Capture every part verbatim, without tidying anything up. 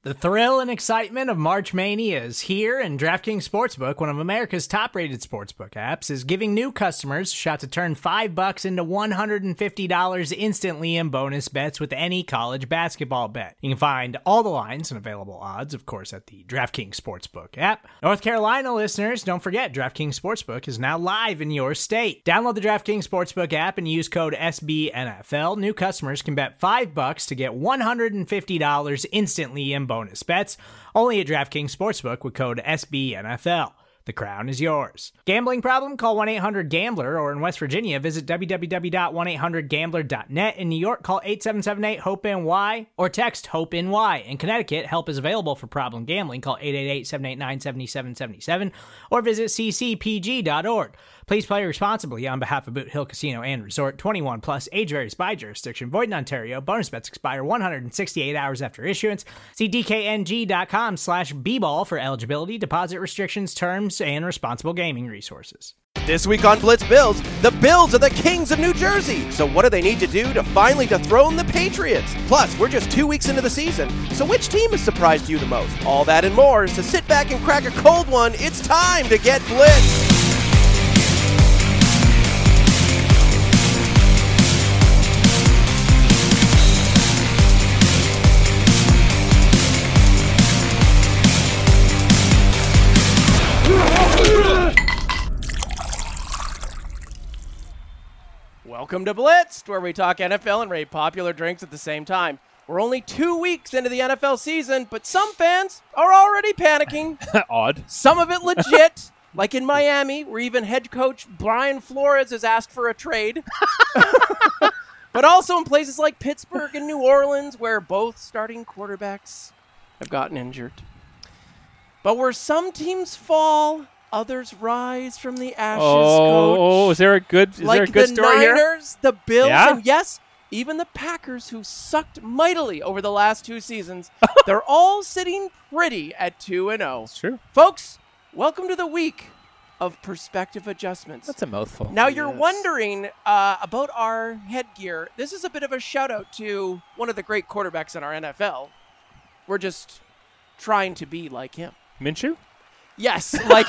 The thrill and excitement of March Mania is here, and DraftKings Sportsbook, one of America's top-rated sportsbook apps, is giving new customers a shot to turn five bucks into one hundred fifty dollars instantly in bonus bets with any college basketball bet. You can find all the lines and available odds, of course, at the DraftKings Sportsbook app. North Carolina listeners, don't forget, DraftKings Sportsbook is now live in your state. Download the DraftKings Sportsbook app and use code S B N F L. New customers can bet five bucks to get one hundred fifty dollars instantly in bonus bets, only at DraftKings Sportsbook with code S B N F L. The crown is yours. Gambling problem? Call one eight hundred gambler, or in West Virginia, visit w w w dot one eight hundred gambler dot net. In New York, call eight seven seven eight hope N Y or text HOPE-NY. In Connecticut, help is available for problem gambling. Call eight eight eight, seven eight nine, seven seven seven seven or visit c c p g dot org. Please play responsibly on behalf of Boot Hill Casino and Resort. twenty-one plus, age varies by jurisdiction. Void in Ontario. Bonus bets expire one hundred sixty-eight hours after issuance. See d k n g dot com slash b ball for eligibility, deposit restrictions, terms, and responsible gaming resources. This week on Blitz Bills, the Bills are the kings of New Jersey. So what do they need to do to finally dethrone the Patriots? Plus, we're just two weeks into the season, so which team has surprised you the most? All that and more. So sit back and crack a cold one. It's time to get blitzed. Welcome to Blitzed, where we talk N F L and rate popular drinks at the same time. We're only two weeks into the N F L season, but some fans are already panicking. Odd. Some of it legit, like in Miami, where even head coach Brian Flores has asked for a trade. But also in places like Pittsburgh and New Orleans, where both starting quarterbacks have gotten injured. But where some teams fall, others rise from the ashes, oh, coach. Oh, is there a good, is like there a good the story here? Niners, the Bills, Yeah? and yes, even the Packers, who sucked mightily over the last two seasons, they're all sitting pretty at two and oh. That's true. Folks, welcome to the week of perspective adjustments. That's a mouthful. Now you're Yes. wondering uh, about our headgear. This is a bit of a shout out to one of the great quarterbacks in our N F L. We're just trying to be like him. Minshew? Yes, like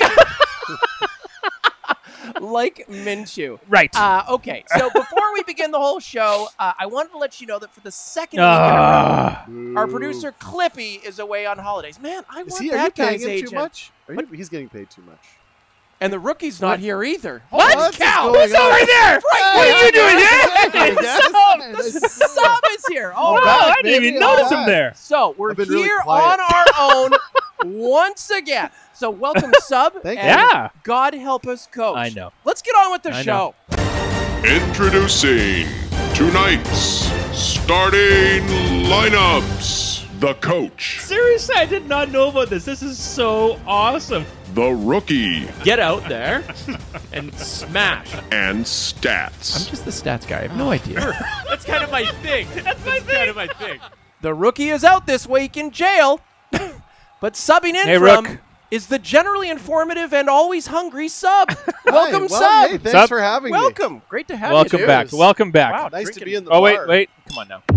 like Minshew. Right. Uh, okay, so before we begin the whole show, uh, I wanted to let you know that for the second week in a Ah. row, our producer Clippy is away on holidays. Man, I Is want he, are you that paying guy's him agent. too much? Are you, he's getting paid too much. And the rookie's not What? here either. What? What? What's Cal, going what's on? over there? Right, what are you doing here? Yes. The sub is here. All Oh, right. I didn't even maybe notice I'll him add. there. So we're I've been really here quiet. on our own once again. So welcome, Sub. Thank and you. Yeah. God help us, Coach. I know. Let's get on with the I show. Introducing tonight's starting lineups. The coach, Seriously, I did not know about this. This is so awesome. the rookie, Get out there and smash. and stats. I'm just the stats guy. I have no idea. That's kind of my thing. That's my thing. kind of my thing. The rookie is out this week in jail, but subbing in Hey, from Rook. is the generally informative and always hungry Sub. Hi, Welcome, well, Sub. hey, thanks Sub. for having me. Welcome. Great to have Welcome you. back. Cheers. Welcome back. Wow. Nice to Drinking. be in the Oh, bar. wait, wait. Come on now.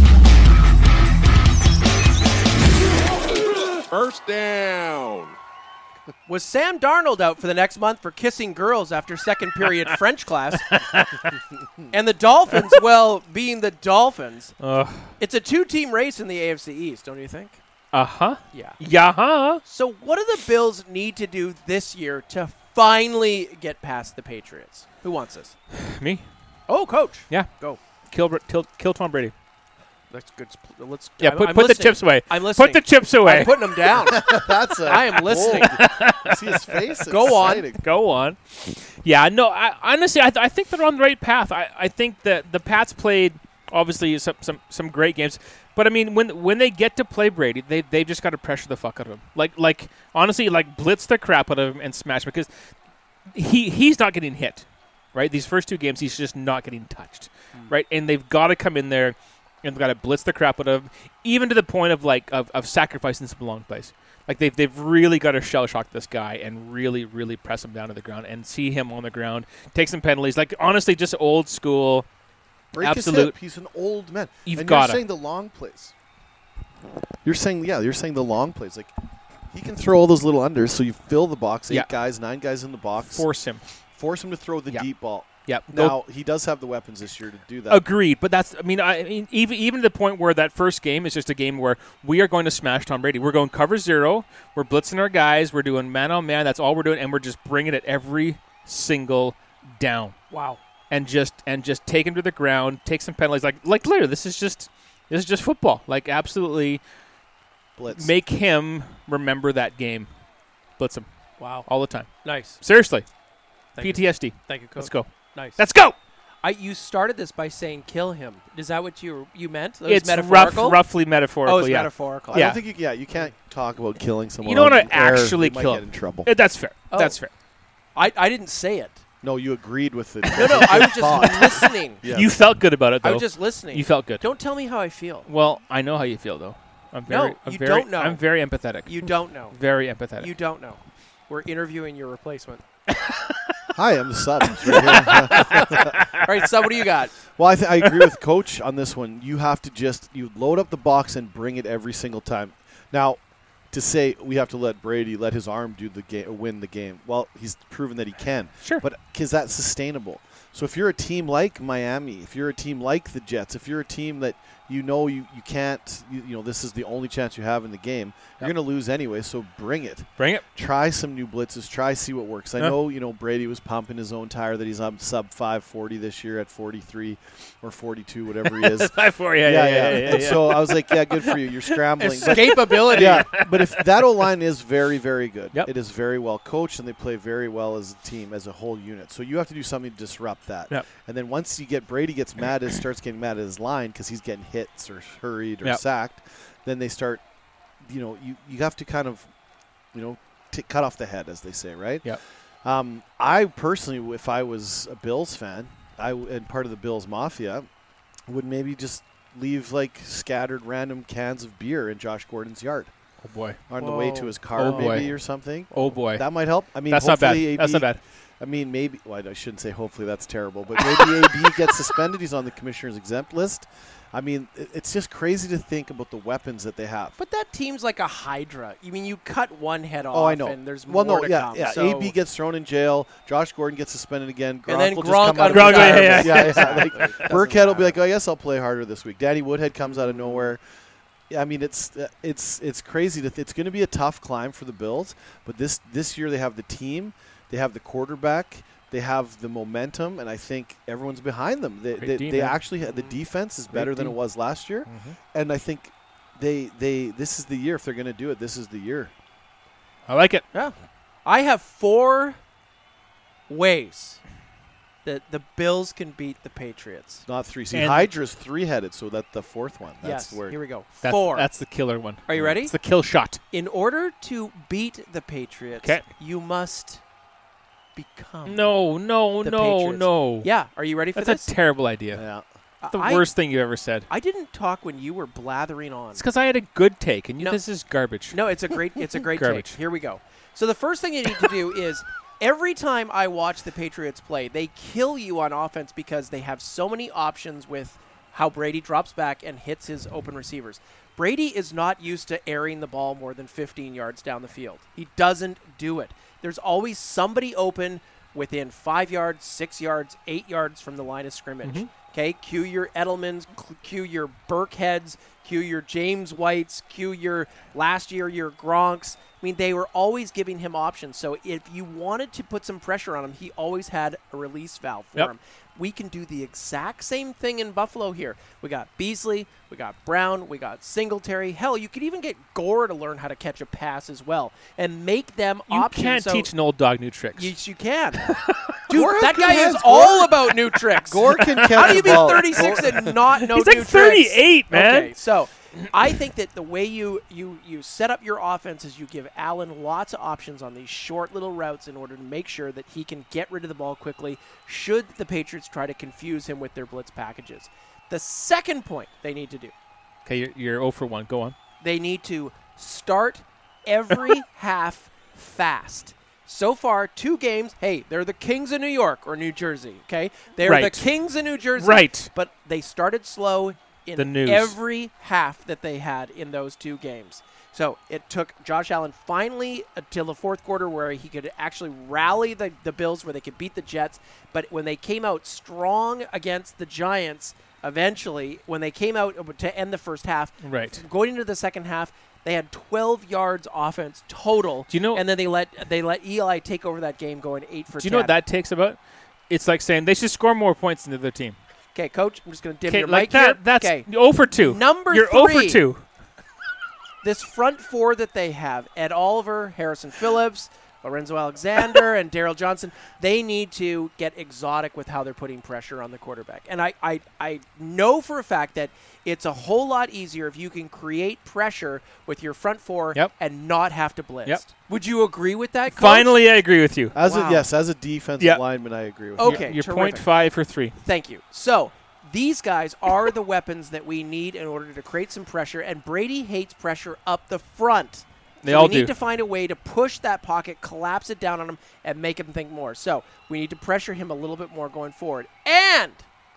First down. Was Sam Darnold out for the next month for kissing girls after second period French class? And the Dolphins, well, being the Dolphins, Uh it's a two-team race in the A F C East, don't you think? huh. Yeah. Yeah, huh. So what do the Bills need to do this year to finally get past the Patriots? Who wants this? Me? Oh, Coach. Yeah. Go. Kill, Br- kill, kill Tom Brady. That's good. Let's. Yeah, I'm- put, I'm put the listening. chips away. I'm listening. Put the chips away. I'm putting them down. That's a I am listening. bold- See his face? Go on. Exciting. Go on. Yeah, no, I, honestly, I, th- I think they're on the right path. I, I think that the Pats played, obviously, some, some, some great games. But, I mean, when when they get to play Brady, they, they've just got to pressure the fuck out of him. Like, like honestly, like, blitz the crap out of him and smash him because he he's not getting hit, right? These first two games, he's just not getting touched, right? And they've got to come in there and they've got to blitz the crap out of him, even to the point of, like, of, of sacrificing some long plays. Like, they've, they've really got to shell-shock this guy and really, really press him down to the ground and see him on the ground, take some penalties. Like, honestly, just old school. Break Absolute. his hip. He's an old man. You've and gotta. you're saying the long plays. You're saying, yeah, you're saying the long plays. Like, he can throw all those little unders, so you fill the box, eight Yeah. guys, nine guys in the box. Force him. Force him to throw the Yeah. deep ball. Yep. Go- Now, he does have the weapons this year to do that. Agreed, but that's I mean, I, I mean even even to the point where that first game is just a game where we are going to smash Tom Brady. We're going cover zero. We're blitzing our guys. We're doing man on man. That's all we're doing, and we're just bringing it every single down. Wow. And just and just take him to the ground. Take some penalties. Like like literally, this is just this is just football. Like absolutely, Blitz. make him remember that game. Blitz him Wow. all the time. Nice. Seriously, Thank you. P T S D. Thank you, Coach. Let's go. Nice. Let's go. I, you started this by saying kill him. Is that what you you meant? That was It's rough, metaphorical? roughly metaphorical. Oh, it's yeah. metaphorical. I Yeah. don't think you, yeah, you can't talk about killing someone. You don't on want to air. actually You might kill get him. in trouble. Uh, That's fair. Oh. That's fair. I, I didn't say it. No, you agreed with it. No, no, I was just listening. Yeah. You felt good about it, though. I was just listening. You felt good. Don't tell me how I feel. Well, I know how you feel, though. I'm No, very, I'm you very, don't know. I'm very empathetic. You don't know. very empathetic. You don't know. We're interviewing your replacement. Hi, I'm the sub. It's right here. All right, so what do you got? Well, I, th- I agree with Coach on this one. You have to just you load up the box and bring it every single time. Now, to say we have to let Brady let his arm do the game, win the game. Well, he's proven that he can. Sure. But is that sustainable? So if you're a team like Miami, if you're a team like the Jets, if you're a team that you know you, you can't, you, you know, this is the only chance you have in the game, you're Yep. going to lose anyway, so bring it. Bring it. Try some new blitzes. Try see what works. I Yeah. know, you know, Brady was pumping his own tire that he's on sub five forty this year at forty-three or forty-two, whatever he is. Five four. Yeah, yeah, yeah. yeah, yeah, And yeah. so I was like, yeah, good for you. You're scrambling. But, Escapability. yeah, but if that O line is very, very good. Yep. It is very well coached, and they play very well as a team, as a whole unit. So you have to do something to disrupt that. Yep. And then once you get Brady gets mad, it starts getting mad at his line because he's getting hits or hurried or Yep. sacked. Then they start, you know, you, you have to kind of, you know, t- cut off the head, as they say, right? Yep. Um, I personally, if I was a Bills fan, I w- and part of the Bills Mafia, would maybe just leave like scattered random cans of beer in Josh Gordon's yard Oh boy. on the way Whoa. to his car, Oh, boy. maybe or something. Oh boy. That might help. I mean, That's not bad. hopefully A B, That's not bad. I mean, maybe. Well, I shouldn't say hopefully. That's terrible. But maybe A B gets suspended. He's on the commissioner's exempt list. I mean, it- it's just crazy to think about the weapons that they have. But that team's like a hydra. I mean, you cut one head off, Oh, I know. and there's well, more no, to yeah, come. yeah. So A B gets thrown in jail. Josh Gordon gets suspended again. Gronk And then will Gronk just come out out of of Gronk, yeah, retirement. yeah, yeah, yeah. Exactly. Like, Doesn't Burkhead will be matter. like, oh, I guess I'll play harder this week. Danny Woodhead comes out of nowhere. Yeah, I mean, it's uh, it's it's crazy. To th- it's going to be a tough climb for the Bills, but this this year they have the team, they have the quarterback, they have the momentum, and I think everyone's behind them. They Great they, team, they man. actually ha- the defense is better than it team. was last year, Mhm. and I think they they this is the year if they're going to do it. This is the year. I like it. Yeah. I have four ways that the Bills can beat the Patriots. Not three. See, And- Hydra's three-headed, so that's the fourth one. That's yes. where Here we go. That's, Four. That's the killer one. Are you ready? It's the kill shot. In order to beat the Patriots, 'Kay. you must become. No, no, The no, Patriots. no. Yeah. Are you ready for That's this? a terrible idea. yeah. The I, worst thing you ever said. I didn't talk when you were blathering on. It's because I had a good take, and you, No. this is garbage. No, it's a great it's a great Garbage. take. Here we go. So the first thing you need to do is every time I watch the Patriots play, they kill you on offense because they have so many options with how Brady drops back and hits his open receivers. Brady is not used to airing the ball more than fifteen yards down the field. He doesn't do it. There's always somebody open within five yards, six yards, eight yards from the line of scrimmage. Okay, cue your Edelmans, cl- cue your Burkheads, cue your James Whites, cue your last year your Gronks. I mean, they were always giving him options. So if you wanted to put some pressure on him, he always had a release valve for Yep. him. We can do the exact same thing in Buffalo here. We got Beasley, we got Brown, we got Singletary. Hell, you could even get Gore to learn how to catch a pass as well and make them You options. can't so teach an old dog new tricks. Yes, you can. Dude, Gore has that good guy hands. is all Gore- about new tricks. Gore can catch How do you the be ball. thirty-six and not know He's new like tricks? thirty-eight, man. Okay, so I think that the way you, you, you set up your offense is you give Allen lots of options on these short little routes in order to make sure that he can get rid of the ball quickly should the Patriots try to confuse him with their blitz packages. The second point they need to do, Okay, you're, you're zero for one. Go on. they need to start every half fast. So far, two games. Hey, they're the Kings of New York or New Jersey, okay? They're Right. the Kings of New Jersey. Right. But they started slow. in The news. every half that they had in those two games. So it took Josh Allen finally until the fourth quarter where he could actually rally the, the Bills where they could beat the Jets. But when they came out strong against the Giants, eventually, when they came out to end the first half, Right. going into the second half, they had twelve yards offense total. Do you know- And then they let they let Eli take over that game, going eight for ten. Do you know what that takes about? It's like saying they should score more points than the other team. Okay, Coach, I'm just going to dim Okay, your like mic that. here. That's okay. zero for two. Number You're zero for three. two. This front four that they have, Ed Oliver, Harrison Phillips, Lorenzo Alexander, and Daryl Johnson, they need to get exotic with how they're putting pressure on the quarterback. And I, I, I know for a fact that it's a whole lot easier if you can create pressure with your front four Yep. and not have to blitz. Yep. Would you agree with that, Coach? Finally, I agree with you. As Wow. a, yes, as a defensive Yeah. lineman, I agree with Okay. you. You're terrific. point five for three. Thank you. So these guys are the weapons that we need in order to create some pressure, and Brady hates pressure up the front. They So all we need do. to find a way to push that pocket, collapse it down on him, and make him think more. So we need to pressure him a little bit more going forward. And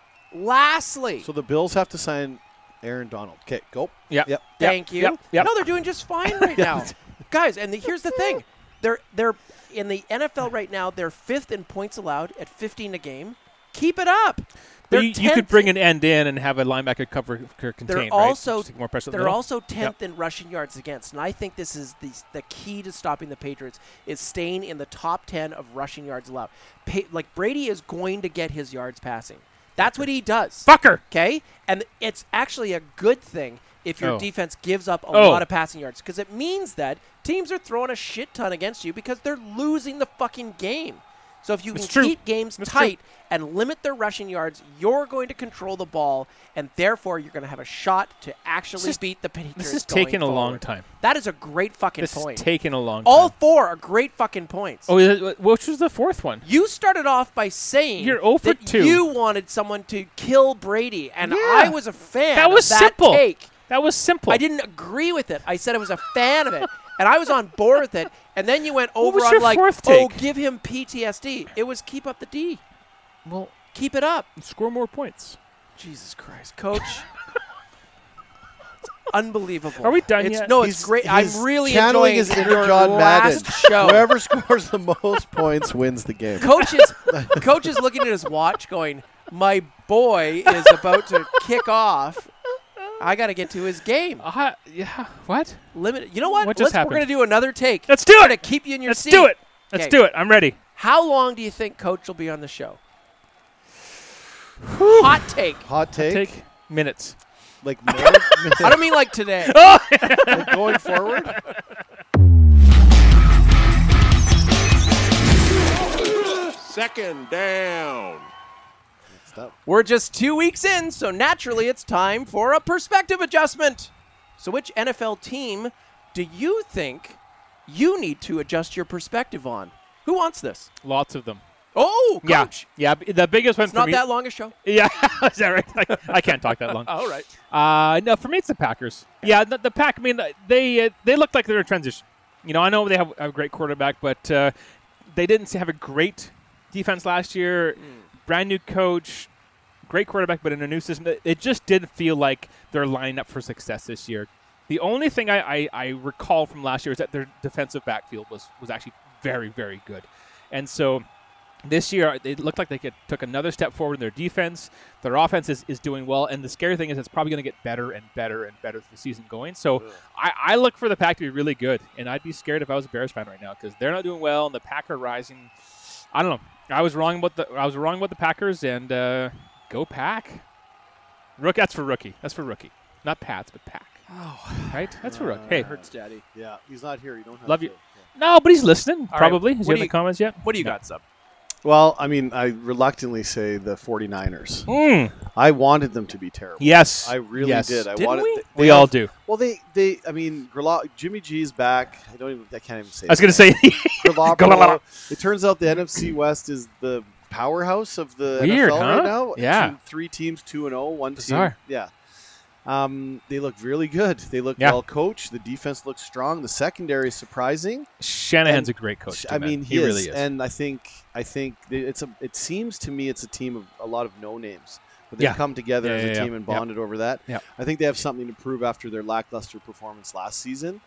lastly, So the Bills have to sign Aaron Donald. Okay, go. Yep. Yep. thank you. Yep. Yep. No, they're doing just fine right now, guys. And the, here's the thing: they're they're in the N F L right now. They're fifth in points allowed at fifteen a game. Keep it up. But They're you, you could tenth bring an end in and have a linebacker cover cover contain, They're right? also Just take more pressure in the they're middle. also tenth in rushing yards against, and I think this is the the key to stopping the Patriots is staying in the top ten of rushing yards allowed. Pa- like Brady is going to get his yards passing. That's what he does. Fucker. Okay, and it's actually a good thing if your Oh. defense gives up a Oh. lot of passing yards because it means that teams are throwing a shit ton against you because they're losing the fucking game. So if you It's can true. keep games It's tight and limit their rushing yards, you're going to control the ball, and therefore you're going to have a shot to actually This is- beat the Patriots. This is going taking a long forward. time. That is a great fucking This point. is taking a long All time. four are great fucking points. Oh, is it- which was the fourth one? You started off by saying You're zero for that two. you wanted someone to kill Brady, and Yeah. I was a fan That was of that simple. take. That was simple. I didn't agree with it. I said I was a fan of it, and I was on board with it. And then you went What over was on your like, fourth oh, take? give him P T S D. It was keep up the D. Well, Keep it up. score more points. Jesus Christ, Coach. It's unbelievable. Are we done it's, yet? No, it's He's- great. he's I'm really channeling enjoying his inner your John Madden. last show. Whoever scores the most points wins the game. Coach is, Coach is looking at his watch going, my boy is about to kick off. I got to get to his game. Uh, yeah. What? Limited. You know what? What just Let's, we're going happened? to do another take. Let's do We're it. going to keep you in your Let's seat. do it. Let's Okay. do it. I'm ready. How long do you think Coach will be on the show? Hot take. Hot take, Take minutes. like more, I don't mean like today. like going forward. Second down. Stop. We're just two weeks in, so naturally it's time for a perspective adjustment. So which N F L team do you think you need to adjust your perspective on? Who wants this? Lots of them. Oh, Coach. Yeah. Yeah. b- The biggest one It's for not me. that long a show. Yeah. Is that right? I, I can't talk that long. All right. Uh, no, for me it's the Packers. Yeah, the, the Pack. I mean, they uh, they look like they're in transition. You know, I know they have a great quarterback, but uh, they didn't have a great defense last year. Brand new coach, great quarterback, but in a new system, it- it just didn't feel like they're lining up for success this year. The only thing I, I, I recall from last year is that their defensive backfield was was actually very, very good, and so. This year, it looked like they could, took another step forward in their defense. Their offense is, is doing well, and the scary thing is it's probably going to get better and better and better as the season going. So I, I look for the Pack to be really good, and I'd be scared if I was a Bears fan right now because they're not doing well, and the Pack are rising. I don't know. I was wrong about the I was wrong about the Packers, and uh, go Pack. Rook, that's for rookie. That's for rookie, not Pats, but Pack. Oh, Right? That's for rookie. Hey, hurts, Daddy. Yeah, he's not here. You don't have Love to. you. no, but he's listening. right. Probably. Is What he do in the you- comments yet? What do you No. got, Sub? Well, I mean, I reluctantly say the 49ers. Mm. I wanted them to be terrible. Yes. I really Yes. did. I Didn't wanted. we? they We have- all do. Well, they, they. I mean, Grla- Jimmy G's back. I don't even. I can't even say. I was going to say. Garoppolo. It turns out the N F C West is the powerhouse of the Weird, N F L huh? right now. Yeah. Two, three teams, two and zero. One Bizarre. team. Yeah. Um, they look really good. They look Yeah. well coached. The defense looks strong. The secondary is surprising. Shanahan's And a great coach. Too, I man. mean, he, he, is, really is. and I think I think th- it's a. It seems to me it's a team of a lot of no names. but they've Yeah. come together Yeah, as yeah, a yeah. team and Yeah. bonded over that. Yeah. I think they have something to prove after their lackluster performance last season.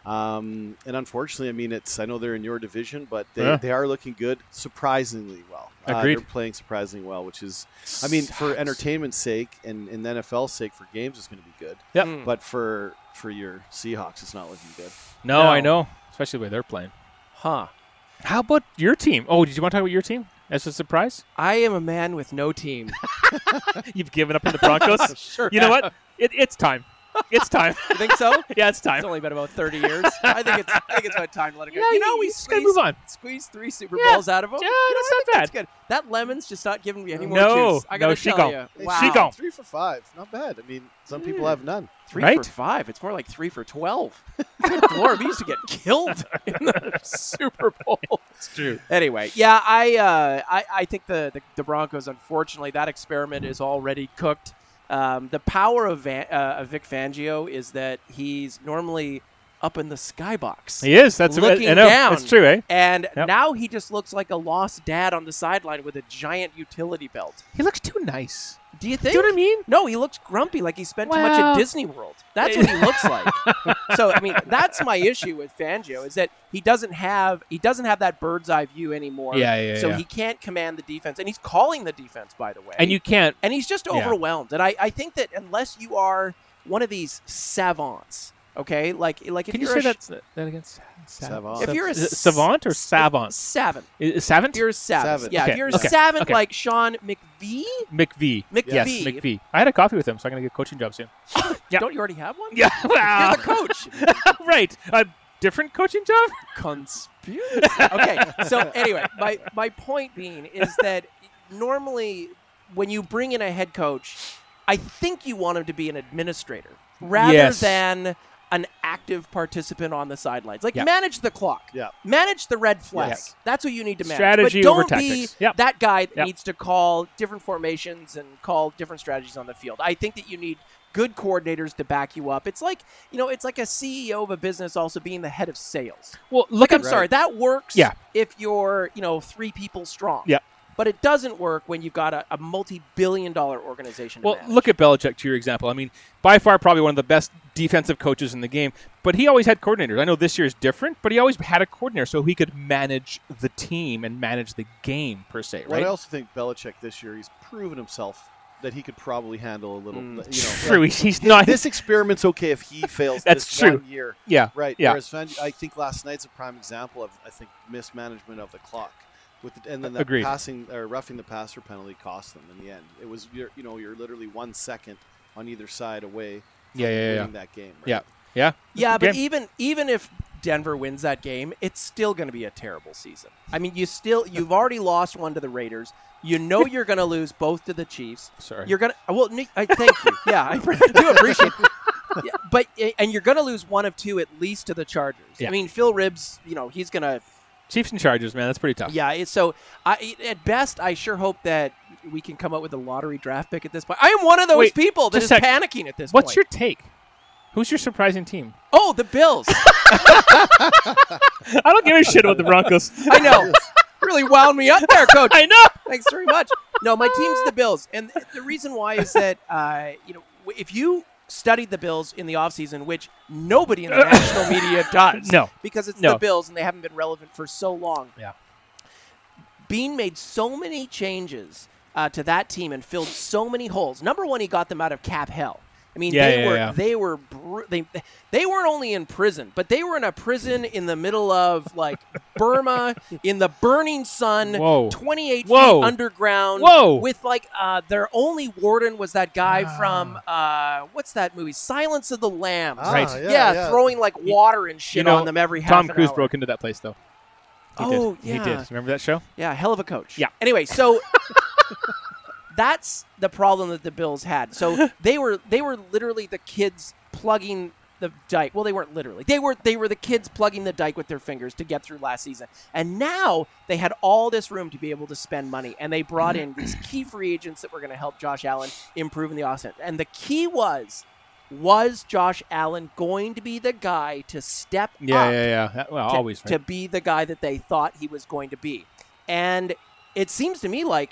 Um, and unfortunately, I mean, it's I know they're in your division, but they, Yeah. they are looking good, surprisingly well. Uh, Agreed. they're playing surprisingly well, which is, I mean, for entertainment's sake and in the N F L's sake for games, it's going to be good. Yep. Mm. But for for your Seahawks, it's not looking good. No, No. I know, especially the way they're playing. Huh. How about your team? Oh, did you want to talk about your team as a surprise? I am a man with no team. You've given up on the Broncos. Sure. You know what? It, it's time. It's time. You think so? Yeah, it's time. It's only been about thirty years. I think it's I think it's about time to let it go. Yeah, you know, you- we you just gotta squeezed, move on. squeezed three Super Yeah. Bowls out of them. Yeah, You know, that's I not think that's bad. good. That lemon's just not giving me any more No, juice. I no, gotta she tell gone. you. Hey, Wow. She gone. Three for five, not bad. I mean, some people have none. Three Right? for five. It's more like three for twelve. Good Lord, we used to get killed in the Super Bowl. It's true. Anyway, yeah, I, uh, I, I think the, the the Broncos. Unfortunately, that experiment is already cooked. Um, the power of, Van, uh, of Vic Fangio is that he's normally up in the skybox. He is. That's Looking I know. down. It's true, eh? And Yep. now he just looks like a lost dad on the sideline with a giant utility belt. He looks too nice. Do you Do think? you know what I mean? No, he looks grumpy, like he spent too much Well- at Disney World. That's what he looks like. So, I mean, that's my issue with Fangio is that he doesn't have he doesn't have that bird's eye view anymore. Yeah, yeah, So yeah. he can't command the defense, and he's calling the defense, by the way. And you can't. and he's just Yeah. overwhelmed. And I, I think that unless you are one of these savants, okay, like like if Can you you're say a that, that again? Sa- Savant. If you're a Is it savant or s- savant? savant, Is, is savant? if you're a savant, Savant. yeah, Okay, if you're a okay, savant okay. like Sean McVie, McVie. McVie, Yes, McVie. I had a coffee with him, so I'm gonna get a coaching job soon. Yeah. don't you already have one? Yeah, wow. You're the coach. Right. A different coaching job? Conspiracy. Okay, so anyway, my, my point being is that normally when you bring in a head coach, I think you want him to be an administrator rather Yes. than an active participant on the sidelines. Like Yeah. manage the clock. Yeah. Manage the red flag. Yes. That's what you need to manage. Strategy but don't over be tactics. Yep. that guy that Yep. needs to call different formations and call different strategies on the field. I think that you need good coordinators to back you up. It's like, you know, it's like a C E O of a business also being the head of sales. Well, look Like, at I'm sorry, that works Yeah. if you're, you know, three people strong. Yeah. But it doesn't work when you've got a, a multi-billion dollar organization to Well, manage. look at Belichick, to your example. I mean, by far probably one of the best defensive coaches in the game, but he always had coordinators. I know this year is different, but he always had a coordinator so he could manage the team and manage the game, per se, Well, right? I also think Belichick this year, he's proven himself that he could probably handle a little. Mm. You know, True, like, he's, he's not. this experiment's okay if he fails That's this true. one year. yeah, Right. Yeah. Whereas Van, I think last night's a prime example of I think mismanagement of the clock, with the, and then the Agreed. passing or roughing the passer penalty cost them in the end. It was you're, you know you're literally one second on either side away from Yeah, yeah, yeah. winning that game. Right? Yeah. Yeah. yeah, Good but game. even even if Denver wins that game, it's still going to be a terrible season. I mean, you still you've already lost one to the Raiders. You know you're going to lose both to the Chiefs. Sorry. You're gonna well, Nick, I thank you. Yeah, I do appreciate it. Yeah, but and you're going to lose one of two at least to the Chargers. Yeah. I mean, Phil Ribs, you know, he's going to Chiefs and Chargers, man, that's pretty tough. Yeah, it's, so I, at best, I sure hope that we can come up with a lottery draft pick at this point. I am one of those Wait, people that is just a sec. panicking at this What's point. your take? Who's your surprising team? Oh, the Bills. I don't give a shit about the Broncos. I know. Really wound me up there, Coach. I know. Thanks very much. No, my team's the Bills. And the reason why is that, uh, you know, if you studied the Bills in the offseason, which nobody in the national media does. No. Because it's No. the Bills and they haven't been relevant for so long. Yeah. Bean made so many changes uh, to that team and filled so many holes. Number one, he got them out of cap hell. I mean, Yeah, they yeah, were yeah. they were bru- they they weren't only in prison, but they were in a prison in the middle of like Burma in the burning sun, Whoa. twenty-eight Whoa. feet underground. Whoa. With like uh, their only warden was that guy Ah. from uh, what's that movie? Silence of the Lambs. Ah, Right. Yeah. Yeah, yeah. throwing like water and shit You know, on them every half Tom an Cruise hour. broke into that place, though. He Oh, did. yeah. He did. Remember that show? Yeah, hell of a coach. Yeah. Anyway, so that's the problem that the Bills had. So they were they were literally the kids plugging the dike. Well, they weren't literally. They were they were the kids plugging the dike with their fingers to get through last season. And now they had all this room to be able to spend money, and they brought in these key free agents that were going to help Josh Allen improve in the offense. And the key was was Josh Allen going to be the guy to step Yeah, up yeah, yeah. That- Well, to, always. Right? to be the guy that they thought he was going to be. And it seems to me like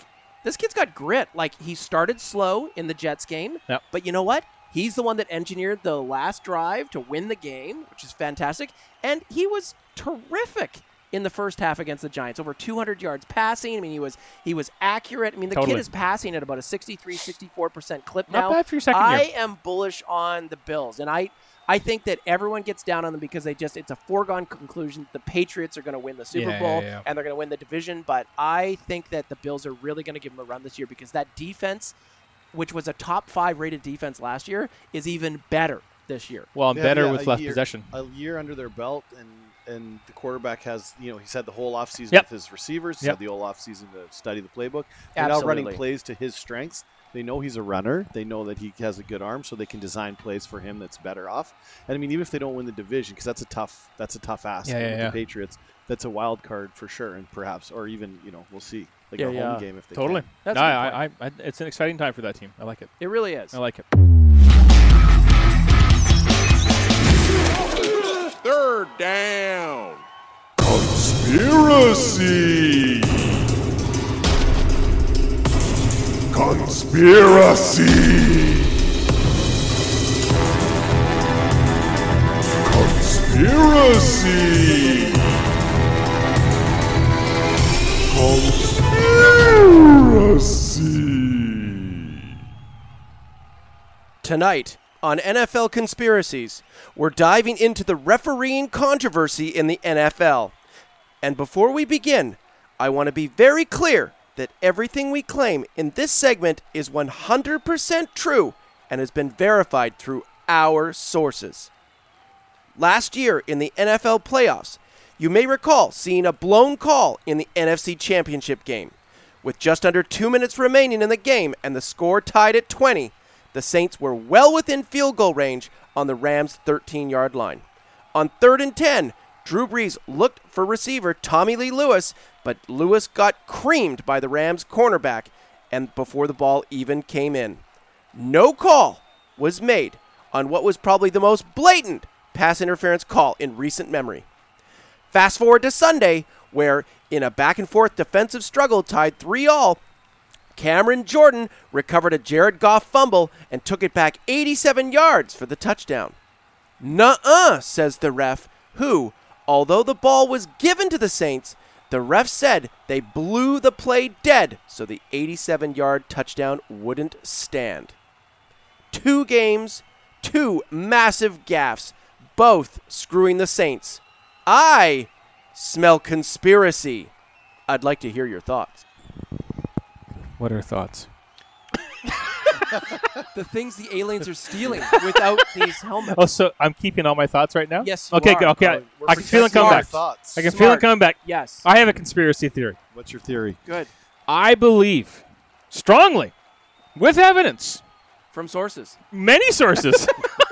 This kid's got grit. Like, he started slow in the Jets game, Yep. but you know what? He's the one that engineered the last drive to win the game, which is fantastic. And he was terrific in the first half against the Giants. Over two hundred yards passing. I mean, he was he was accurate. I mean, the Totally. kid is passing at about a sixty-three, sixty-four percent clip Not now. bad for your second I year. am bullish on the Bills, and I I think that everyone gets down on them because they just it's a foregone conclusion. The Patriots are going to win the Super Yeah, Bowl yeah, yeah. and they're going to win the division, but I think that the Bills are really going to give them a run this year because that defense, which was a top five rated defense last year, is even better this year. Well, and Yeah, better yeah, with a less year- possession. A year under their belt, and and the quarterback has, you know, he's had the whole offseason Yep. with his receivers. He's Yep. had the whole offseason to study the playbook. They're now running Absolutely. plays to his strengths. They know he's a runner. They know that he has a good arm, so they can design plays for him that's better off. And I mean, even if they don't win the division, because that's a tough that's a tough ask Yeah, yeah, with yeah. the Patriots. That's a wild card for sure, and perhaps, or even, you know, we'll see, like Yeah, a home yeah. game if they Totally. can. That's no, a good I, I, I, it's an exciting time for that team. I like it. It really is. I like it. Third down. Conspiracy! Conspiracy! Conspiracy! Conspiracy! Tonight on N F L Conspiracies, we're diving into the refereeing controversy in the N F L. And before we begin, I want to be very clear that everything we claim in this segment is one hundred percent true and has been verified through our sources. Last year in the N F L playoffs, you may recall seeing a blown call in the N F C Championship game. With just under two minutes remaining in the game and the score tied at twenty, the Saints were well within field goal range on the Rams' thirteen-yard line. On third and ten, Drew Brees looked for receiver Tommy Lee Lewis, but Lewis got creamed by the Rams' cornerback and before the ball even came in. No call was made on what was probably the most blatant pass interference call in recent memory. Fast forward to Sunday, where in a back-and-forth defensive struggle tied three all, Cameron Jordan recovered a Jared Goff fumble and took it back eighty-seven yards for the touchdown. Nuh-uh, says the ref, who, although the ball was given to the Saints, the ref said they blew the play dead so the eighty-seven-yard touchdown wouldn't stand. Two games, two massive gaffes, both screwing the Saints. I smell conspiracy. I'd like to hear your thoughts. What are thoughts? The things the aliens are stealing without these helmets. Oh, so I'm keeping all my thoughts right now? Yes, you Okay, are. good. Okay, I, We're I can feel it protecting coming our back. thoughts. I can feel Smart. it coming back. Yes. I have a conspiracy theory. What's your theory? Good. I believe strongly, with evidence, From sources. many sources,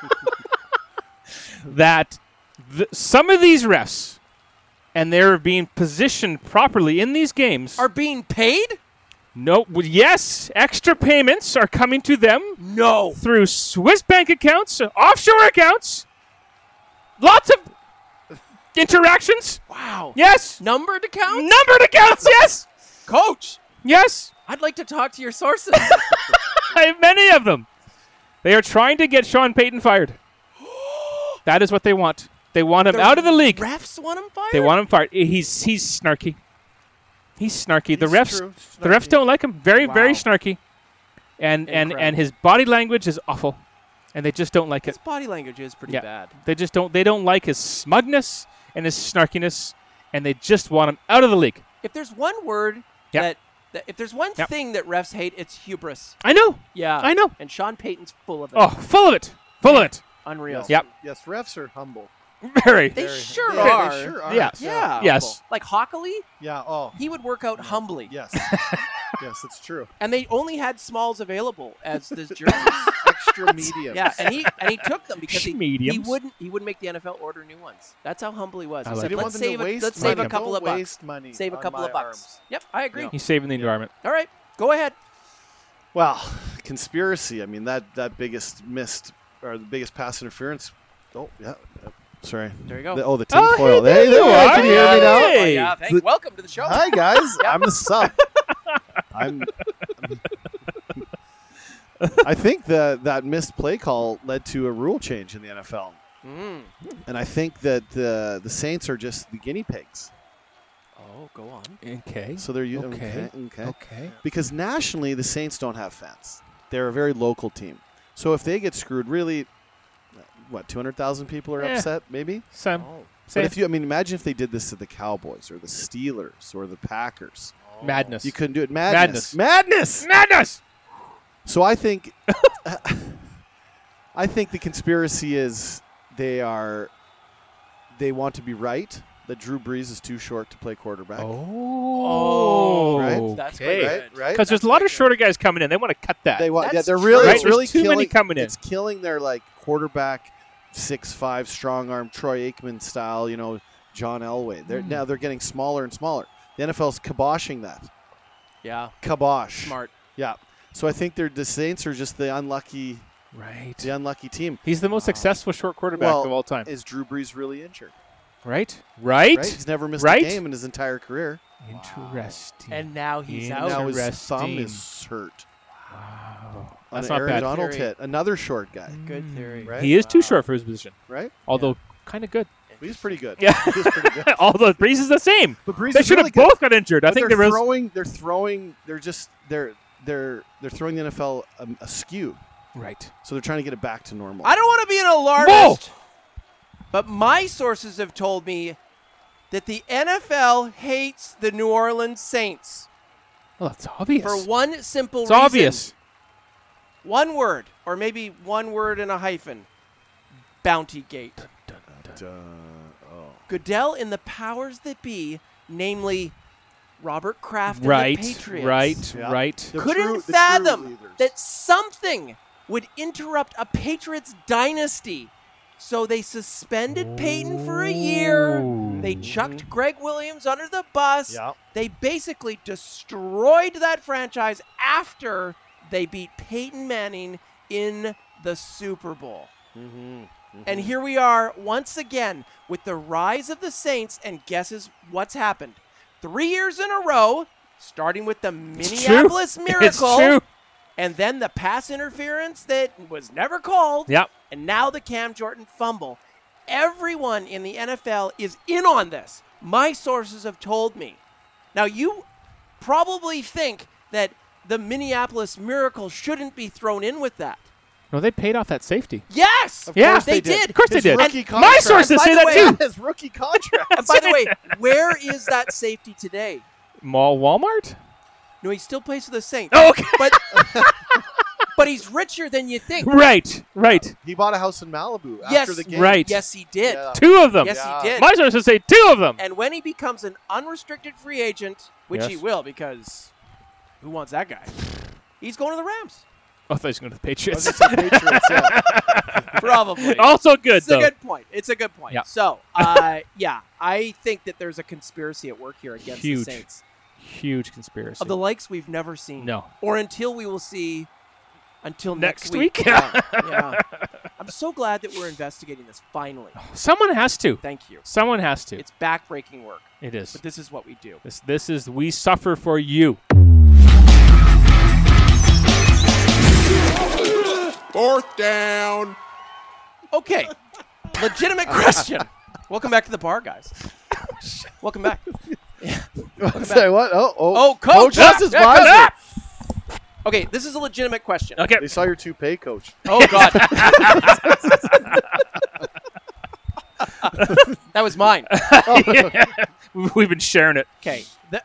that th- some of these refs, and they're being positioned properly in these games. Are being paid? no, well, yes, extra payments are coming to them No. through Swiss bank accounts, offshore accounts, lots of interactions. Wow. Yes, Numbered accounts? numbered accounts. Yes, Coach, yes. I'd like to talk to your sources. I have many of them. They are trying to get Sean Payton fired. That is what they want. They want him out of the league. Refs want him fired? They want him fired. He's he's snarky. He's snarky. the He's refs true, the refs snarky. don't like him. Very very Wow. snarky. And and Incredible. and his body language is awful. And they just don't like His it. body language is pretty Yeah. bad. They just don't they don't like his smugness and his snarkiness, and they just want him out of the league. If there's one word Yep. that, that if there's one Yep. thing that refs hate, it's hubris. I know. Yeah. I know. And Sean Payton's full of it. Oh, full of it. Full of it. Unreal. Yes, Yep. Yes, refs are humble. Very. They Very- sure Yeah, are. They sure are. Yeah. Yeah. Yes. Like Hockley, Yeah. Oh. he would work out humbly. Yes. Yes, it's true. And they only had smalls available as this jerseys. Extra medium. Yeah, and he and he took them because he, he Mediums. wouldn't he wouldn't make the N F L order new ones. That's how humble he was. I He like said, it. They want let's them save to a, waste let's money. save a couple Don't of bucks. waste money Save a on couple my of bucks. arms. Yep, I agree. Yeah. He's saving the environment. All right, go ahead. Well, conspiracy. I mean, that that biggest missed or the biggest pass interference. Oh, yeah. uh, Sorry. There you go. The, oh, the Oh, tinfoil. hey, Hey, there there you you are. are. Can you hear me now? Hey. Oh, yeah, thank, welcome to the show. Hi, guys. I'm the sub. I'm I think the, that missed play call led to a rule change in the N F L. Mm. And I think that the the Saints are just the guinea pigs. Oh, go on. Okay. So they're u- Okay. okay, okay. Okay. Because nationally, the Saints don't have fans. They're a very local team. So if they get screwed, really, what two hundred thousand people are Eh. upset, maybe. Sam. Oh. But if you, I mean, imagine if they did this to the Cowboys or the Steelers or the Packers. Madness. You couldn't do it. Madness. Madness. Madness. So I think, I think the conspiracy is they are, they want to be right that Drew Brees is too short to play quarterback. Oh. Right? That's Okay. pretty Right, good. right. Because there's a lot of shorter guys coming in. They want to cut that. They want, yeah, That's they're true. really, Right? it's really There's too killing. many coming in. It's killing their like quarterback, six five strong arm Troy Aikman style. You know, John Elway. They're Hmm. now they're getting smaller and smaller. The N F L's kiboshing that. Yeah. Kibosh. Smart. Yeah. So I think they're the Saints are just the unlucky, Right. the unlucky team. He's the most successful short quarterback Well, of all time. Is Drew Brees really injured? Right? Right? Right. He's never missed Right? a game in his entire career. Interesting. And now he's Yeah. out. Now his thumb Interesting. is hurt. Wow. On That's an not Aaron bad. Donald Theory. hit. Another short guy. Good theory. Right? He is too Wow. short for his position, Right? although kind of good. But he's pretty good. Yeah. He's pretty good. Although Breeze is the same. But Brees They is should really have good. both got injured. I But think they're there was. throwing. They're throwing. They're just. They're. They're. They're throwing the N F L um, askew. Right. So they're trying to get it back to normal. I don't want to be an alarmist, but my sources have told me that the N F L hates the New Orleans Saints Well, that's obvious. for one simple it's reason. obvious. One word, or maybe one word and a hyphen. Bountygate. Uh, oh. Goodell and the powers that be, namely Robert Kraft and Right. the Patriots, Right. Yeah. Right. The couldn't true- the true fathom leaders. that something would interrupt a Patriots dynasty. So they suspended Peyton for a year. They chucked Greg Williams under the bus. Yeah. They basically destroyed that franchise after they beat Peyton Manning in the Super Bowl. Mm-hmm. And here we are once again with the rise of the Saints, and guesses what's happened. Three years in a row, starting with the Minneapolis It's Miracle, true. and then the pass interference that was never called, Yep. and now the Cam Jordan fumble. Everyone in the N F L is in on this. My sources have told me. Now, you probably think that the Minneapolis Miracle shouldn't be thrown in with that. No, they paid off that safety. Yes! Of Yeah. course they they did. did. Of course His they did. rookie My contract. sources By say the that way- too. His rookie contract. And by the way, where is that safety today? Mall Walmart? No, he still plays for the Saints. Oh, okay. But but he's richer than you think. Right. Right. He bought a house in Malibu Yes, after the game. Right. Yes, he did. Yeah. Two of them. Yes, Yeah. he did. My sources say two of them. And when he becomes an unrestricted free agent, which Yes. he will, because who wants that guy? He's going to the Rams. Oh, I thought he was going to the I was Patriots. gonna say Patriots, yeah. Probably. Also good, It's though. a good point. It's a good point. Yeah. So, uh, yeah, I think that there's a conspiracy at work here against Huge. the Saints Huge conspiracy. of the likes we've never seen. No. Or until we will see until Next next, week? Yeah. yeah. I'm so glad that we're investigating this finally. Someone has to. Thank you. Someone has to. It's backbreaking work, It is. but this is what we do. This, this is, we suffer for you. Fourth down. Okay. Legitimate question. Welcome back to the bar, guys. Welcome back. Say what? Oh, oh, Oh, coach. Coach Justice Yeah, Visor. coach. Okay, this is a legitimate question. Okay. They saw your toupee, Coach. Oh, God. That was mine. We've been sharing it. Okay. The-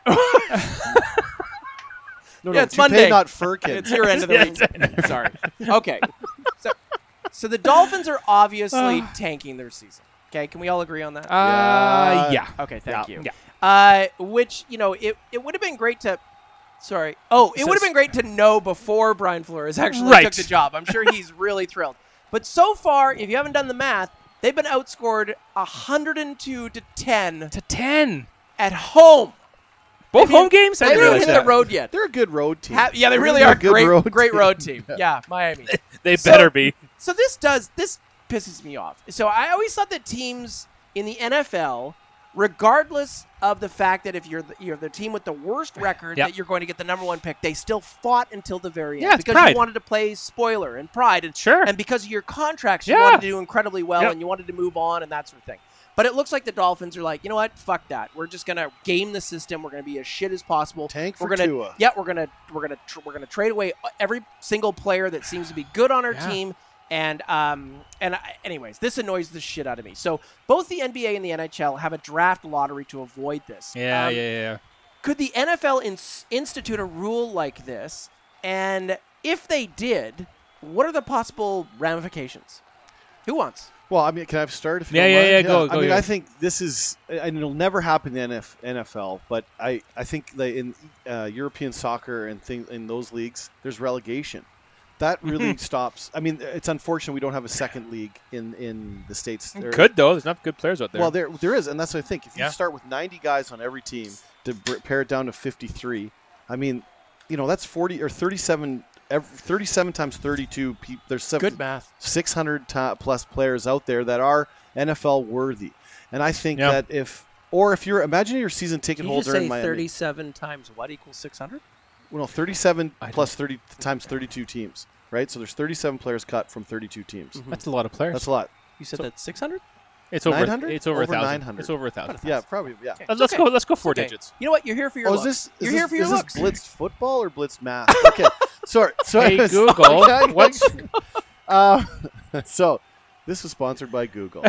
No, Yeah, no, it's toupee, Monday. not Furkin. It's your end of the week. Sorry. Okay. So, so the Dolphins are obviously tanking their season. Okay, can we all agree on that? Uh, yeah. Okay, thank yeah. you. Yeah. Uh, which, you know, it, it would have been great to. Sorry. Oh, it would have been great to know before Brian Flores actually Right. took the job. I'm sure he's really thrilled. But so far, if you haven't done the math, they've been outscored one hundred two to ten To ten. at home. Both They haven't- home games? I They didn't haven't realize hit that. the road yet. They're a good road team. Ha- yeah, they They're really a are. good Great, road great team. road team. Yeah, Miami. They So- better be. So this does this pisses me off. So I always thought that teams in the N F L regardless of the fact that if you're the, you're the team with the worst record, Yep. that you're going to get the number one pick, they still fought until the very end Yeah, it's because pride. you wanted to play spoiler and pride, and Sure. and because of your contracts, you Yeah. wanted to do incredibly well, Yep. and you wanted to move on and that sort of thing. But it looks like the Dolphins are like, you know what? Fuck that. We're just gonna game the system. We're gonna be as shit as possible. Tank we're for gonna, Tua. Yeah, we're gonna we're gonna tr- we're gonna trade away every single player that seems to be good on our Yeah. team. And um and I, anyways, this annoys the shit out of me. So both the N B A and the N H L have a draft lottery to avoid this. Yeah, Um, yeah, yeah. Could the N F L ins- institute a rule like this? And if they did, what are the possible ramifications? Who wants? Well, I mean, can I start? If you Yeah, don't yeah, mind? yeah, go, I go, mean, yeah. I think this is, and it'll never happen in the N F L, but I, I think that in uh, European soccer and thing in those leagues, there's relegation. That really stops. I mean, it's unfortunate we don't have a second league in, in the States. There- Good though. There's enough good players out there. Well, there there is, and that's what I think. If you Yeah. start with ninety guys on every team to br- pare it down to fifty-three, I mean, you know, that's forty or thirty-seven. Every, thirty-seven times thirty-two. Pe- there's seven, Good math. six hundred ta- plus players out there that are N F L worthy, and I think Yeah. that if, or if you're, imagine you're a season ticket Did you holder just say in Miami. thirty-seven times what equals six hundred? Well, no, thirty-seven I plus thirty times thirty-two teams, right? So there's thirty-seven players cut from thirty-two teams. Mhm. That's a lot of players. That's a lot. You said So- that's six hundred? It's over. nine hundred? It's over, Over a thousand. nine hundred. It's over a thousand. Yeah, probably. Yeah. Uh, Let's okay. go. Let's go four Okay. digits. You know what? You're here for your Oh, looks. is this is You're this, here for your is looks. this blitzed football or blitzed math? Okay, sorry. sorry. Hey Google, Okay. what's Uh, so this was sponsored by Google.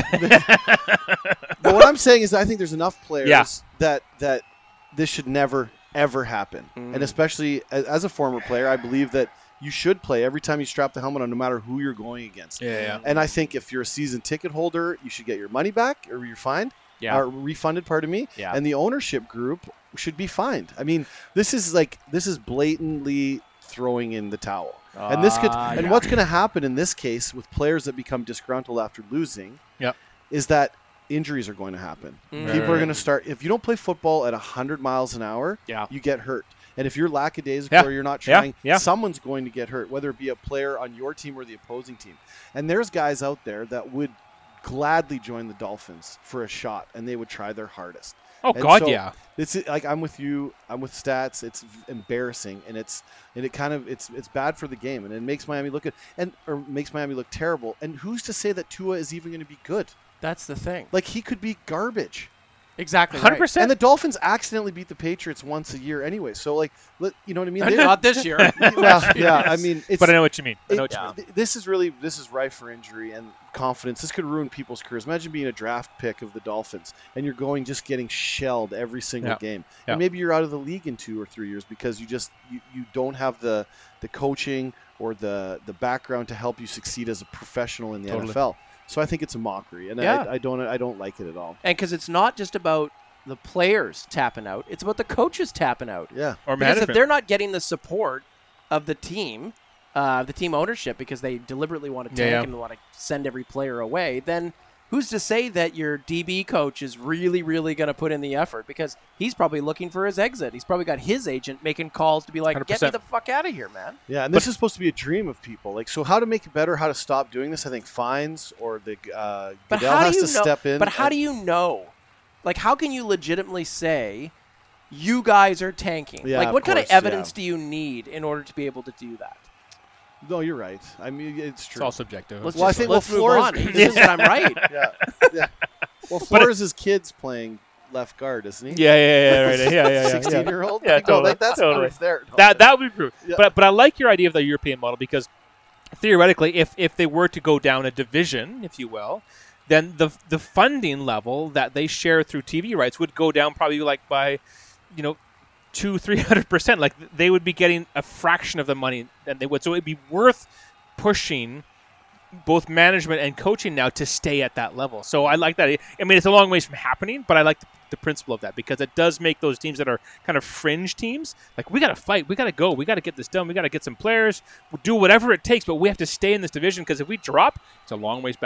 But what I'm saying is, I think there's enough players Yeah. that that this should never ever happen, Mm. and especially as, as a former player, I believe that you should play every time you strap the helmet on, no matter who you're going against. Yeah, yeah. And I think if you're a season ticket holder, you should get your money back or you're fined. Yeah. Or refunded, pardon me. Yeah. And the ownership group should be fined. I mean, this is like this is blatantly throwing in the towel. and this could Ah, and yeah. what's going to happen in this case with players that become disgruntled after losing Yep. is that injuries are going to happen. Mm. People Right, are right. going to start if you don't play football at one hundred miles an hour, Yeah. you get hurt. And if you're lackadaisical Yeah. or you're not Yeah. trying, Yeah. someone's going to get hurt, whether it be a player on your team or the opposing team. And there's guys out there that would gladly join the Dolphins for a shot, and they would try their hardest. Oh And God, so yeah. It's like I'm with you. I'm with stats. It's embarrassing, and it's and it kind of it's it's bad for the game, and it makes Miami look good, and or makes Miami look terrible. And who's to say that Tua is even going to be good? That's the thing. Like he could be garbage. Exactly. Hundred right. percent. And the Dolphins accidentally beat the Patriots once a year anyway. So like, let, you know what I mean? And They- not this year. well, yeah. I mean, it's But I know what you mean. I know it- what you mean. th- this is really this is rife for injury and confidence. This could ruin people's careers. Imagine being a draft pick of the Dolphins and you're going just getting shelled every single Yeah. game, Yeah. and maybe you're out of the league in two or three years because you just you, you don't have the the coaching or the the background to help you succeed as a professional in the Totally. N F L. So I think it's a mockery, and Yeah. I, I don't I don't like it at all. And because it's not just about the players tapping out, it's about the coaches tapping out. Yeah, Or Because if management. they're not getting the support of the team, uh, the team ownership, because they deliberately want to Yeah, tank yeah. and want to send every player away, then who's to say that your D B coach is really, really going to put in the effort? Because he's probably looking for his exit. He's probably got his agent making calls to be like, one hundred get me percent. the fuck out of here, man. yeah, and this is supposed to be a dream of people. Like, so how to make it better? How to stop doing this? I think fines or the uh, But Goodell how has do you to know? step in. But how and- do you know? Like, how can you legitimately say you guys are tanking? Yeah, like, of what kind of course, evidence yeah. do you need in order to be able to do that? No, you're right. I mean, it's It's true. all subjective. Let's Well, I just think- let's well, move Flores- on. This is what I'm right. yeah, yeah. Well, Flores' his kid's playing left guard, isn't he? yeah, yeah, yeah, right. Yeah, yeah, yeah. yeah. sixteen-year-old. Yeah, no, totally, like, that's totally. proof there. No, That that would be true. Yeah. But but I like your idea of the European model because theoretically, if if they were to go down a division, if you will, then the the funding level that they share through T V rights would go down probably like by, you know, two three hundred percent. Like they would be getting a fraction of the money than they would. So it'd be worth pushing both management and coaching now to stay at that level. So I like that. I mean, it's a long ways from happening, but I like the, the principle of that because it does make those teams that are kind of fringe teams like we got to fight, we got to go, we got to get this done, we got to get some players, we'll do whatever it takes, but we have to stay in this division because if we drop, it's a long ways back up.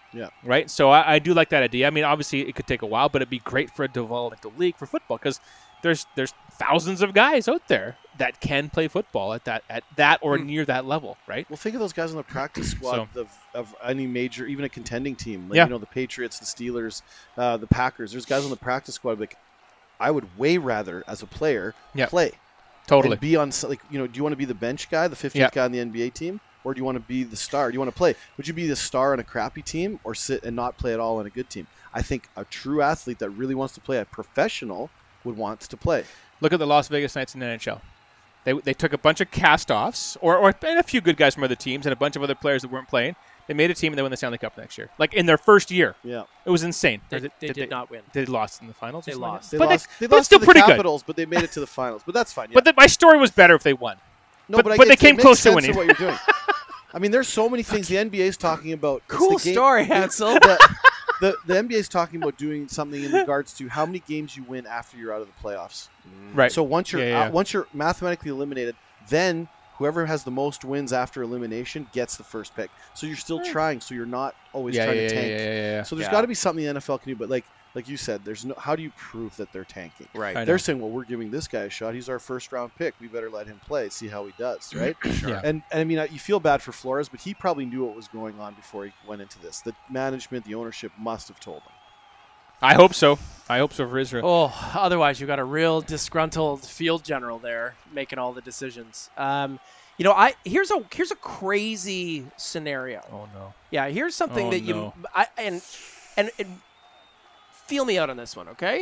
Yeah. Right? So I, I do like that idea. I mean, obviously it could take a while, but it'd be great for a developmental league for football because there's there's thousands of guys out there that can play football at that at that or Mm. near that level, right? Well, think of those guys on the practice squad So- of, of any major, even a contending team. Like, Yeah. you know, the Patriots, the Steelers, uh, the Packers. There's guys on the practice squad. Like, I would way rather, as a player, Yeah. play. Totally. And be on, s- like, you know, do you want to be the bench guy, the fifteenth Yeah. guy on the N B A team? Or do you want to be the star? Do you want to play? Would you be the star on a crappy team or sit and not play at all on a good team? I think a true athlete that really wants to play, a professional, would want to play. Look at the Las Vegas Knights in the N H L. They they took a bunch of cast-offs, or, or and a few good guys from other teams, and a bunch of other players that weren't playing. They made a team and they won the Stanley Cup next year. Like in their first year. Yeah. It was insane. They, Or did- they did did not win. They lost in the finals? or They something like lost. that? They But lost, they, they but lost still to the pretty good. Capitals, but they made it to the finals. But that's fine. Yeah. But the, my story was better if they won. No, But- but, I but get they it. came It makes close to sense winning. of what you're doing. I mean, there's so many things the N B A is talking about. It's Cool the game- story, Hansel. the, the, the N B A is talking about doing something in regards to how many games you win after you're out of the playoffs. Right. So once you're Yeah, yeah, out, yeah. once you're mathematically eliminated, then whoever has the most wins after elimination gets the first pick. So you're still trying. So you're not always yeah, trying yeah, to yeah, tank. yeah, yeah, yeah. So there's Yeah. got to be something the N F L can do. But like like you said, there's no. How do you prove that they're tanking? Right. I know. They're saying, well, we're giving this guy a shot. He's our first round pick. We better let him play, see how he does, right? Yeah. And, and I mean, you feel bad for Flores, but he probably knew what was going on before he went into this. The management, the ownership must have told him. I hope so. I hope so for Israel. Oh, otherwise you got a real disgruntled field general there making all the decisions. Um, you know, I here's a here's a crazy scenario. Oh, no. Yeah, here's something Oh, that you no. I, and, and and feel me out on this one, okay?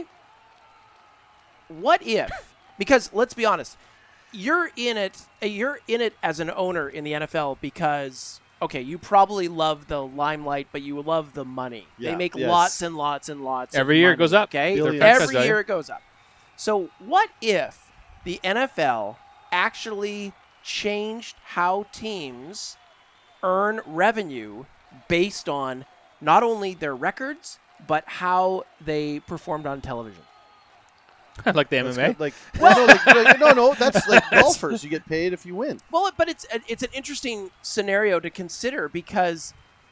What if? Because let's be honest, you're in it. You're in it as an owner in the N F L because okay, you probably love the limelight, but you love the money. Yeah, They make yes. lots and lots and lots. Every of year it money, goes up. Okay, Billions. Their franchise every value. year it goes up. So what if the N F L actually changed how teams earn revenue based on not only their records but how they performed on television? like the That's M M A. good. Like, well, no, like, like, no, no, that's like golfers. You get paid if you win. Well, but it's it's an interesting scenario to consider because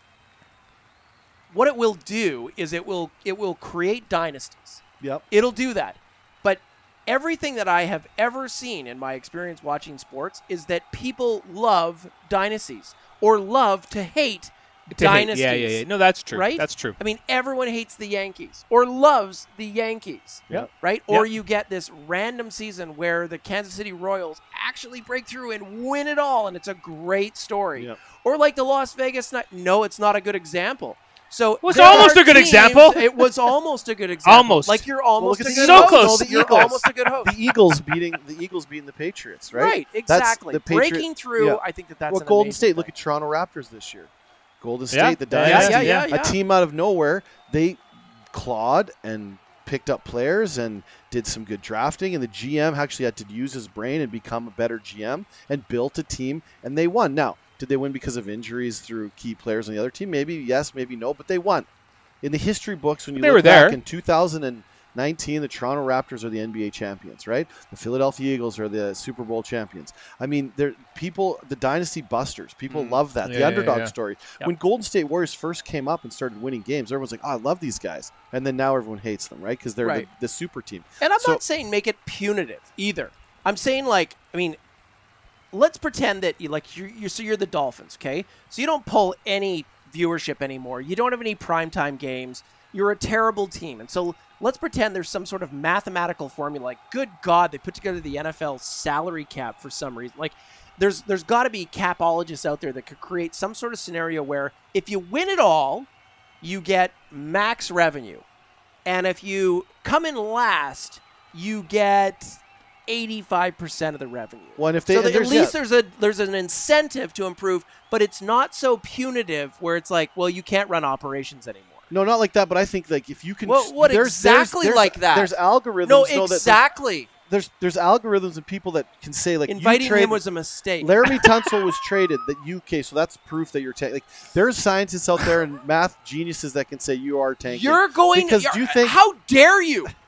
what it will do is it will it will create dynasties. Yep. It'll do that. But everything that I have ever seen in my experience watching sports is that people love dynasties or love to hate To hate. dynasties. Yeah, yeah, yeah. No, that's true. Right? That's true. I mean, everyone hates the Yankees or loves the Yankees. Yep. Right? Or Yep. you get this random season where the Kansas City Royals actually break through and win it all, and it's a great story. Yep. Or like the Las Vegas Knights. No, it's not a good example. So was there almost are a good teams- example. It was almost a good example. Almost. Like you're almost look a at good the host. Eagles. No, the You're Eagles. almost a good host. The Eagles beating the Eagles beating the Patriots, right? Right, That's exactly. the Patri- Breaking through, Yeah. I think that that's well, an Golden amazing State. Look thing. at Toronto Raptors this year. Golden Yeah. State, the Yeah, dynasty, yeah, yeah, yeah. a team out of nowhere. They clawed and picked up players and did some good drafting, and the G M actually had to use his brain and become a better G M and built a team, and they won. Now, did they win because of injuries through key players on the other team? Maybe yes, maybe no, but they won. In the history books, when you They look were back there. in two thousand nineteen, the Toronto Raptors are the N B A champions, right? The Philadelphia Eagles are the Super Bowl champions. I mean, they're people, the dynasty busters. People Mm. love that. Yeah, the yeah, underdog yeah. story. Yep. When Golden State Warriors first came up and started winning games, everyone's like, oh, I love these guys. And then now everyone hates them, right? Because they're Right. the, the super team. And I'm So- not saying make it punitive either. I'm saying like, I mean, let's pretend that you like you you so you're the Dolphins, okay? So you don't pull any viewership anymore. You don't have any primetime games. You're a terrible team. And so let's pretend there's some sort of mathematical formula. Like, good God, they put together the N F L salary cap for some reason. Like, there's there's got to be capologists out there that could create some sort of scenario where if you win it all, you get max revenue. And if you come in last, you get eighty-five percent of the revenue. Well, and if they, so and that at there's- least yeah. there's a there's an incentive to improve, but it's not so punitive where it's like, well, you can't run operations anymore. No, not like that, but I think like if you can. Well, what there's, exactly there's, like that? There's algorithms. No, so that exactly. there's there's algorithms and people that can say like Inviting you trade, him was a mistake. Laramie Tunsil was traded. That U K, so that's proof that you're tanking. Like there's scientists out there and math geniuses that can say you are tanking. You're going. because you're- do you think How dare you?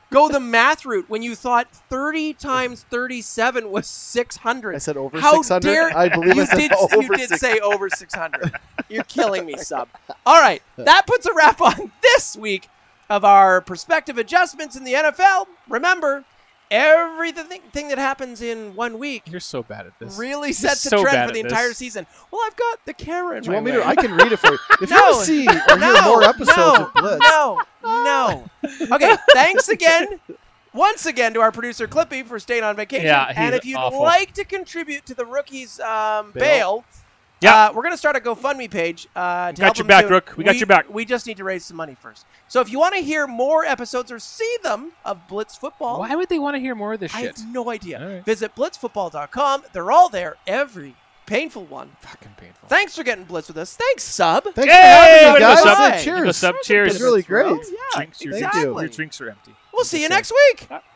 go the math route when you thought thirty times thirty-seven was six hundred. I said over How six hundred. dare I believe you I said did, over you did six say over six hundred. You're killing me, Sub. All right, that puts a wrap on this week of our perspective adjustments in the N F L. Remember, everything thing that happens in one week You're so bad at this. really You're sets so a trend bad for the at this. entire season. Well, I've got the camera in Do you my want me way. to? I can read it for you. If you No, want to see or hear no, more episodes no, of Blitz, No, no. Okay, thanks again, once again, to our producer Clippy for staying on vacation. Yeah, he's and if you'd awful. like to contribute to the rookies' um, bail, Bail. Yeah. uh, we're going to start a GoFundMe page. Uh, to Got help your them back, do- Rook. We got your back. We just need to raise some money first. So if you want to hear more episodes or see them of Blitz Football, Why would they want to hear more of this I shit? have no idea. All right. Visit blitz football dot com. They're all there, every painful one. Fucking painful. Thanks for getting Blitz with us. Thanks, Sub. thanks Hey, for having me, way to go, guys. Sub. Hey, Hey, You go, cheers. Sub. That was a Cheers. bit It's of a really throw. great. Yeah, Drinks, your, Thank exactly. you. your drinks are empty. We'll see you Just next week.